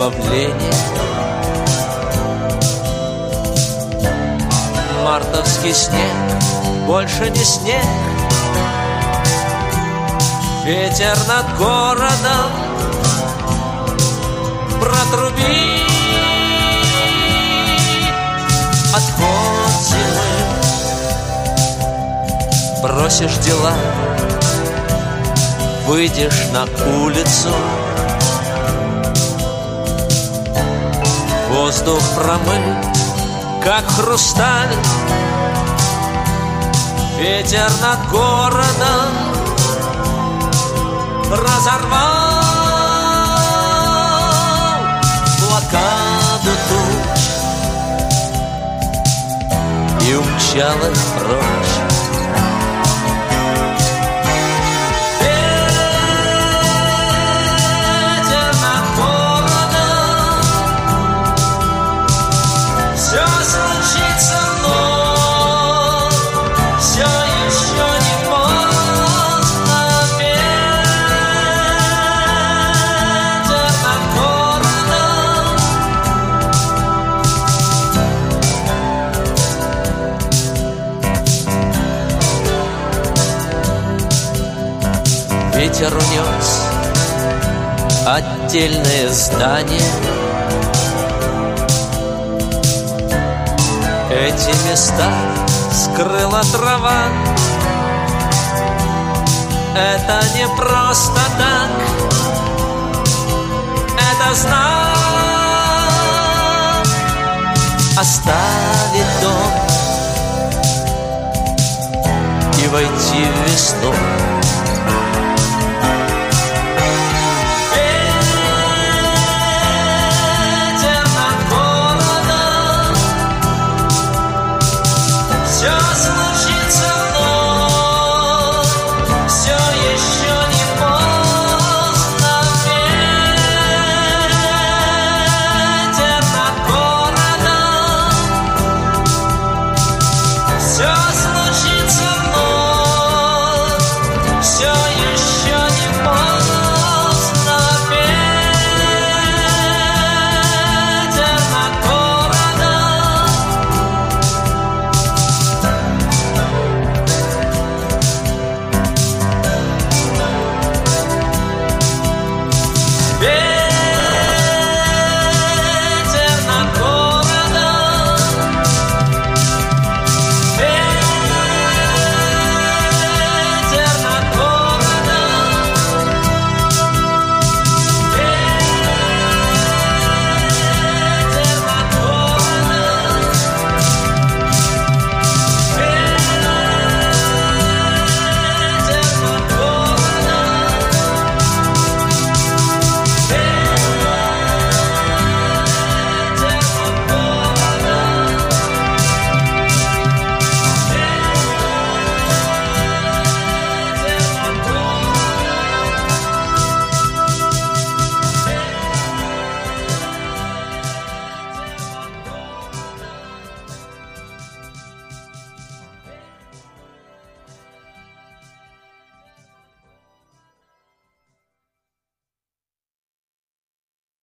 избавление. Мартовский снег больше не снег, ветер над городом протрубит. Отход зимы, бросишь дела, выйдешь на улицу, воздух промыт, как хрусталь, ветер над городом разорвал блокаду туч и умчал их прочь. Ветер над городом, все случится вновь, все еще не поздно. Ветер над городом, ветер унес отдельные здания. Эти места скрыла трава. Это не просто так, это знак. Оставить дом и войти в весну.